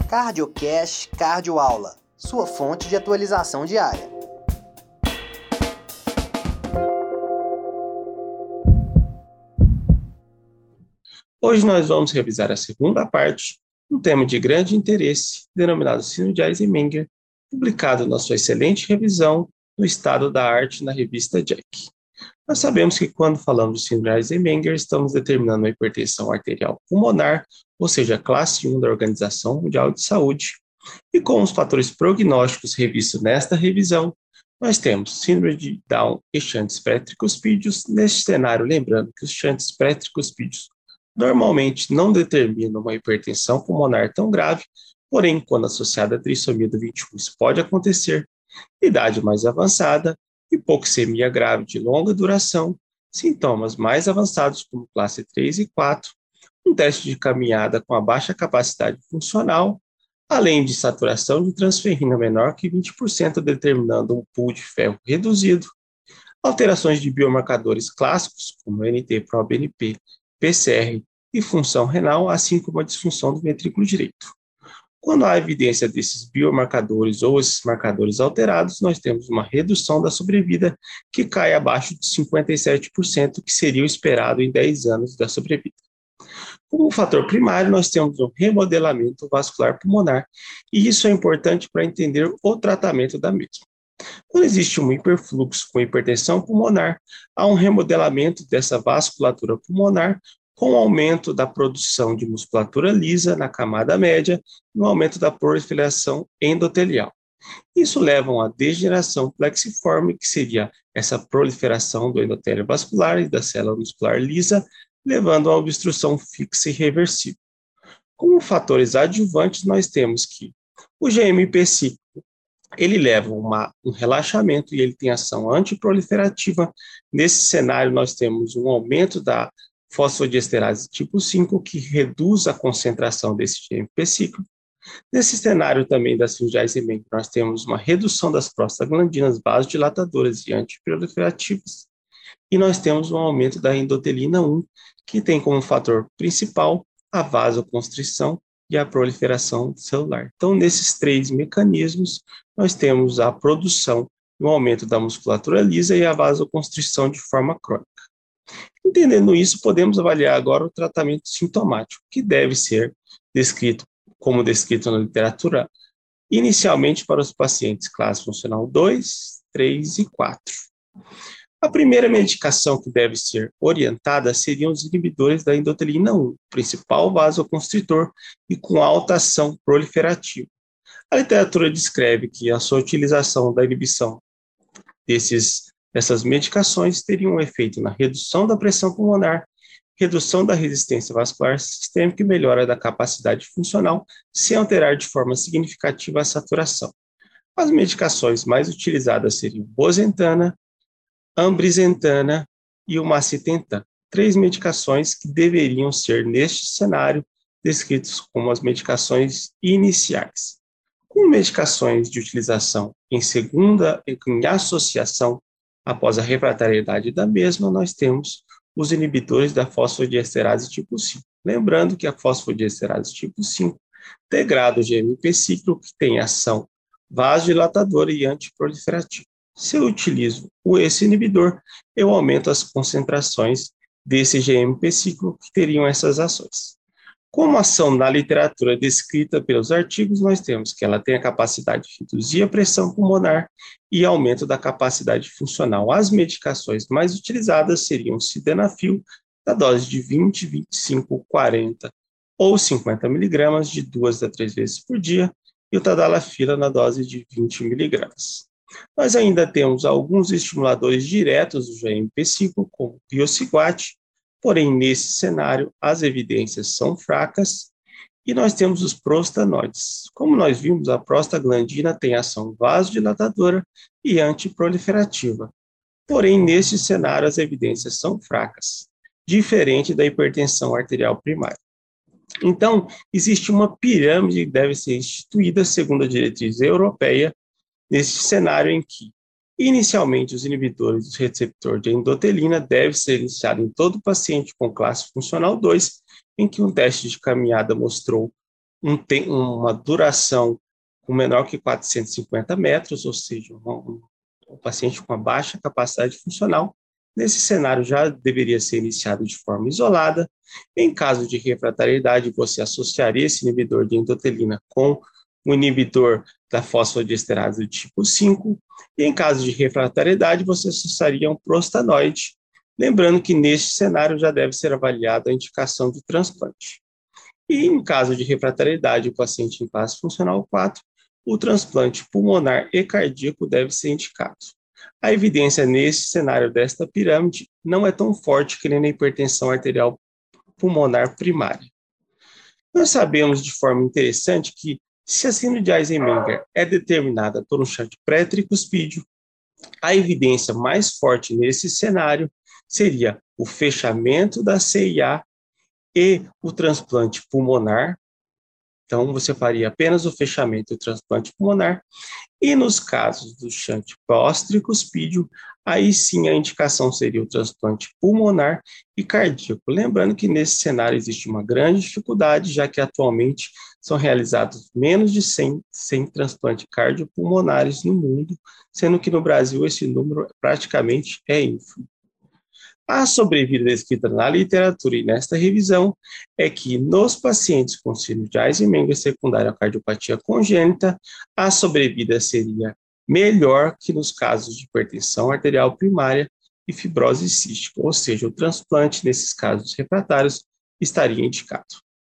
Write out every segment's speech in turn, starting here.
CardioCast Cardioaula, sua fonte de atualização diária. Hoje nós vamos revisar a segunda parte, um tema de grande interesse, denominado Síndrome de Eisenmenger, publicado na sua excelente revisão no Estado da Arte na revista JACC. Nós sabemos que quando falamos de Síndrome de Eisenmenger, estamos determinando uma hipertensão arterial pulmonar, ou seja, classe 1 da Organização Mundial de Saúde. E com os fatores prognósticos revistos nesta revisão, nós temos síndrome de Down e shunts pré-tricuspídeos. Neste cenário, lembrando que os shunts pré-tricuspídeos normalmente não determinam uma hipertensão pulmonar tão grave, porém, quando associada à trissomia do 21, isso pode acontecer. Idade mais avançada, hipoxemia grave de longa duração, sintomas mais avançados como classe 3 e 4, um teste de caminhada com a baixa capacidade funcional, além de saturação de transferrina menor que 20%, determinando um pool de ferro reduzido, alterações de biomarcadores clássicos, como NT-proBNP, PCR e função renal, assim como a disfunção do ventrículo direito. Quando há evidência desses biomarcadores ou esses marcadores alterados, nós temos uma redução da sobrevida que cai abaixo de 57%, que seria o esperado em 10 anos da sobrevida. Como fator primário, nós temos um remodelamento vascular pulmonar, e isso é importante para entender o tratamento da mesma. Quando existe um hiperfluxo com hipertensão pulmonar, há um remodelamento dessa vasculatura pulmonar com o aumento da produção de musculatura lisa na camada média e o aumento da proliferação endotelial. Isso leva a uma degeneração plexiforme, que seria essa proliferação do endotélio vascular e da célula muscular lisa, levando a uma obstrução fixa e reversível. Como fatores adjuvantes, nós temos que o GMP cíclico, ele leva um relaxamento e ele tem ação antiproliferativa. Nesse cenário, nós temos um aumento da fosfodiesterase tipo 5, que reduz a concentração desse GMP cíclico. Nesse cenário também da síndrome de Eisenmenger, nós temos uma redução das prostaglandinas vasodilatadoras e antiproliferativas. E nós temos um aumento da endotelina 1, que tem como fator principal a vasoconstrição e a proliferação celular. Então, nesses três mecanismos, nós temos a produção e o aumento da musculatura lisa e a vasoconstrição de forma crônica. Entendendo isso, podemos avaliar agora o tratamento sintomático, que deve ser descrito na literatura, inicialmente para os pacientes classe funcional 2, 3 e 4. A primeira medicação que deve ser orientada seriam os inibidores da endotelina 1, principal vasoconstritor e com alta ação proliferativa. A literatura descreve que a sua utilização da inibição dessas medicações teria um efeito na redução da pressão pulmonar, redução da resistência vascular sistêmica e melhora da capacidade funcional, sem alterar de forma significativa a saturação. As medicações mais utilizadas seriam bosentan, ambrisentan e o macitentan, 3 medicações que deveriam ser, neste cenário, descritos como as medicações iniciais. Com medicações de utilização em associação após a refratariedade da mesma, nós temos os inibidores da fosfodiesterase tipo 5. Lembrando que a fosfodiesterase tipo 5 degrada o GMP cíclico, que tem ação vasodilatadora e antiproliferativa. Se eu utilizo esse inibidor, eu aumento as concentrações desse GMP cíclico que teriam essas ações. Como ação na literatura descrita pelos artigos, nós temos que ela tem a capacidade de reduzir a pressão pulmonar e aumento da capacidade funcional. As medicações mais utilizadas seriam o sildenafil, da dose de 20, 25, 40 ou 50 miligramas, de 2 a 3 vezes por dia, e o tadalafila na dose de 20 miligramas. Nós ainda temos alguns estimuladores diretos do GMP cíclico, como o piosiguate, porém, nesse cenário, as evidências são fracas, e nós temos os prostanoides. Como nós vimos, a prostaglandina tem ação vasodilatadora e antiproliferativa. Porém, neste cenário, as evidências são fracas, diferente da hipertensão arterial primária. Então, existe uma pirâmide que deve ser instituída, segundo a diretriz europeia, neste cenário em que, inicialmente, os inibidores do receptor de endotelina devem ser iniciados em todo paciente com classe funcional 2, em que um teste de caminhada mostrou uma duração com menor que 450 metros, ou seja, um paciente com uma baixa capacidade funcional. Nesse cenário, já deveria ser iniciado de forma isolada. Em caso de refratariedade, você associaria esse inibidor de endotelina com o inibidor da fosfodiesterase do tipo 5. E em caso de refratariedade, você associaria um prostanoide. Lembrando que neste cenário já deve ser avaliada a indicação de transplante. E em caso de refratariedade, o paciente em fase funcional 4, o transplante pulmonar e cardíaco deve ser indicado. A evidência nesse cenário desta pirâmide não é tão forte que nem na hipertensão arterial pulmonar primária. Nós sabemos de forma interessante que se a síndrome de Eisenmenger é determinada por um shunt pré-tricuspídeo, a evidência mais forte nesse cenário seria o fechamento da CIA e o transplante pulmonar. Então, você faria apenas o fechamento e o transplante pulmonar. E nos casos do shunt pós-tricuspídeo, aí sim a indicação seria o transplante pulmonar e cardíaco. Lembrando que nesse cenário existe uma grande dificuldade, já que atualmente são realizados menos de 100 transplantes cardiopulmonares no mundo, sendo que no Brasil esse número praticamente é ínfimo. A sobrevida descrita na literatura e nesta revisão é que nos pacientes com síndrome de Eisenmenger secundária à cardiopatia congênita, a sobrevida seria melhor que nos casos de hipertensão arterial primária e fibrose cística, ou seja, o transplante nesses casos refratários estaria indicado.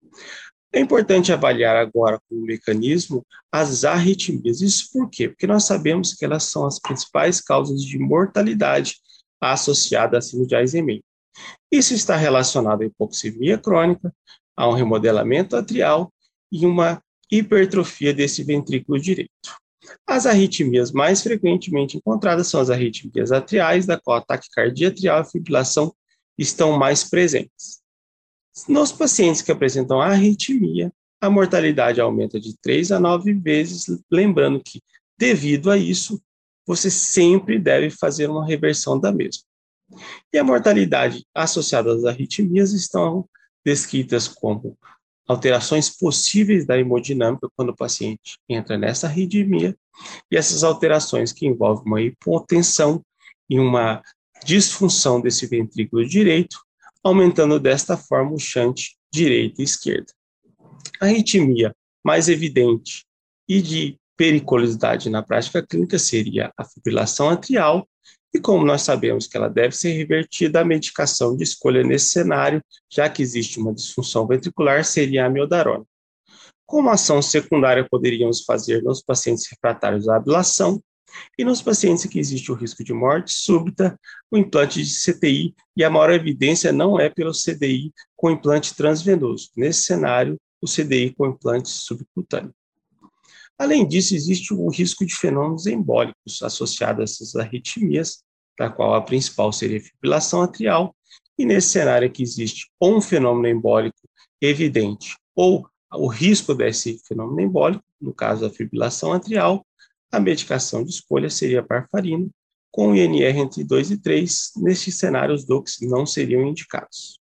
É importante avaliar agora como mecanismo as arritmias. Isso por quê? Porque nós sabemos que elas são as principais causas de mortalidade associada à síndrome de Eisenmenger. Isso está relacionado à hipoxemia crônica, a um remodelamento atrial e uma hipertrofia desse ventrículo direito. As arritmias mais frequentemente encontradas são as arritmias atriais, da qual a taquicardia atrial e a fibrilação estão mais presentes. Nos pacientes que apresentam arritmia, a mortalidade aumenta de 3 a 9 vezes, lembrando que, devido a isso, você sempre deve fazer uma reversão da mesma. E a mortalidade associada às arritmias estão descritas como alterações possíveis da hemodinâmica quando o paciente entra nessa arritmia, e essas alterações que envolvem uma hipotensão e uma disfunção desse ventrículo direito, aumentando desta forma o shunt direita e esquerda. A arritmia mais evidente e de periculosidade na prática clínica seria a fibrilação atrial, e como nós sabemos que ela deve ser revertida, a medicação de escolha nesse cenário, já que existe uma disfunção ventricular, seria a amiodarona. Como ação secundária, poderíamos fazer nos pacientes refratários à ablação e nos pacientes que existe o risco de morte súbita, o implante de CTI, e a maior evidência não é pelo CDI com implante transvenoso. Nesse cenário, o CDI com implante subcutâneo. Além disso, existe o risco de fenômenos embólicos associados a essas arritmias, da qual a principal seria a fibrilação atrial, e nesse cenário que existe ou um fenômeno embólico evidente ou o risco desse fenômeno embólico, no caso da fibrilação atrial, a medicação de escolha seria a warfarina, com INR entre 2 e 3, nestes cenários, os DOACs não seriam indicados.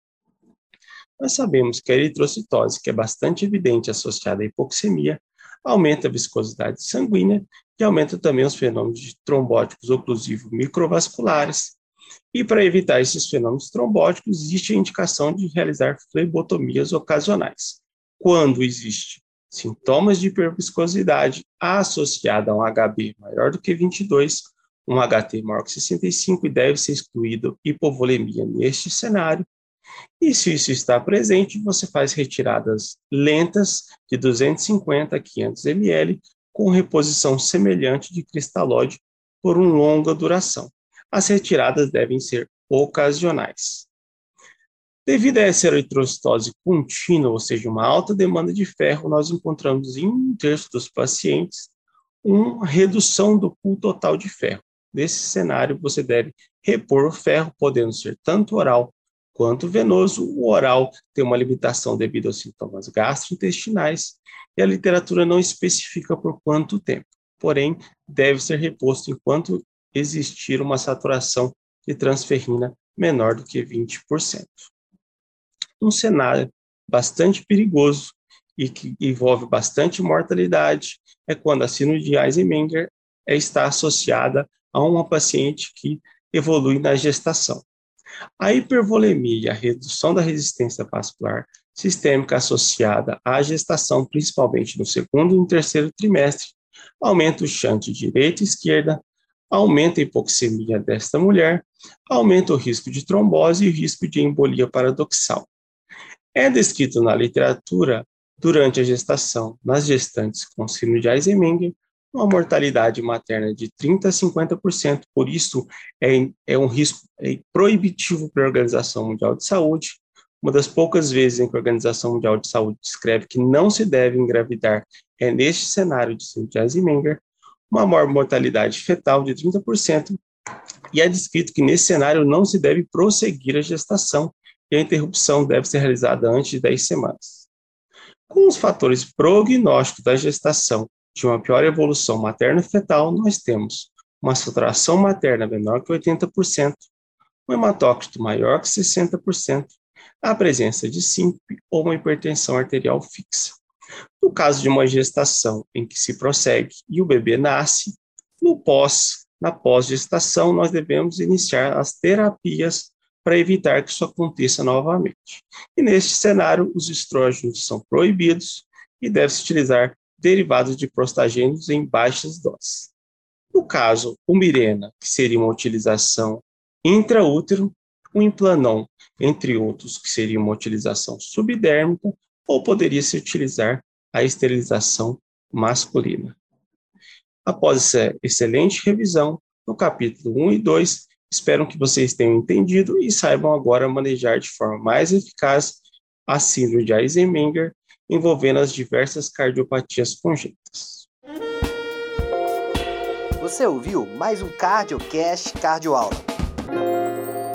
Nós sabemos que a eritrocitose, que é bastante evidente associada à hipoxemia, aumenta a viscosidade sanguínea e aumenta também os fenômenos de trombóticos oclusivos microvasculares. E para evitar esses fenômenos trombóticos, existe a indicação de realizar flebotomias ocasionais. Quando existe sintomas de hiperviscosidade associada a um HB maior do que 22, um HT maior que 65 e deve ser excluído hipovolemia neste cenário. E se isso está presente, você faz retiradas lentas de 250 a 500 ml com reposição semelhante de cristalóide por uma longa duração. As retiradas devem ser ocasionais. Devido a essa eritrocitose contínua, ou seja, uma alta demanda de ferro, nós encontramos em um terço dos pacientes uma redução do pool total de ferro. Nesse cenário, você deve repor o ferro, podendo ser tanto oral quanto venoso. O oral tem uma limitação devido aos sintomas gastrointestinais e a literatura não especifica por quanto tempo. Porém, deve ser reposto enquanto existir uma saturação de transferrina menor do que 20%. Um cenário bastante perigoso e que envolve bastante mortalidade é quando a síndrome de Eisenmenger está associada a uma paciente que evolui na gestação. A hipervolemia e a redução da resistência vascular sistêmica associada à gestação, principalmente no segundo e no terceiro trimestre, aumenta o shunt direita e esquerda, aumenta a hipoxemia desta mulher, aumenta o risco de trombose e o risco de embolia paradoxal. É descrito na literatura, durante a gestação, nas gestantes com síndrome de Eisenmenger, uma mortalidade materna de 30% a 50%, por isso é um risco proibitivo para a Organização Mundial de Saúde. Uma das poucas vezes em que a Organização Mundial de Saúde descreve que não se deve engravidar é neste cenário de síndrome de Eisenmenger, uma maior mortalidade fetal de 30%, e é descrito que nesse cenário não se deve prosseguir a gestação e a interrupção deve ser realizada antes de 10 semanas. Com os fatores prognósticos da gestação de uma pior evolução materno-fetal, nós temos uma saturação materna menor que 80%, um hematócrito maior que 60%, a presença de síncope ou uma hipertensão arterial fixa. No caso de uma gestação em que se prossegue e o bebê nasce, na pós-gestação, nós devemos iniciar as terapias para evitar que isso aconteça novamente. E neste cenário, os estrógenos são proibidos e deve-se utilizar derivados de prostagênios em baixas doses. No caso, o Mirena, que seria uma utilização intraútero, o Implanon, entre outros, que seria uma utilização subdérmica, ou poderia-se utilizar a esterilização masculina. Após essa excelente revisão, no capítulo 1 e 2, espero que vocês tenham entendido e saibam agora manejar de forma mais eficaz a síndrome de Eisenmenger, envolvendo as diversas cardiopatias congênitas. Você ouviu mais um CardioCast Cardioaula.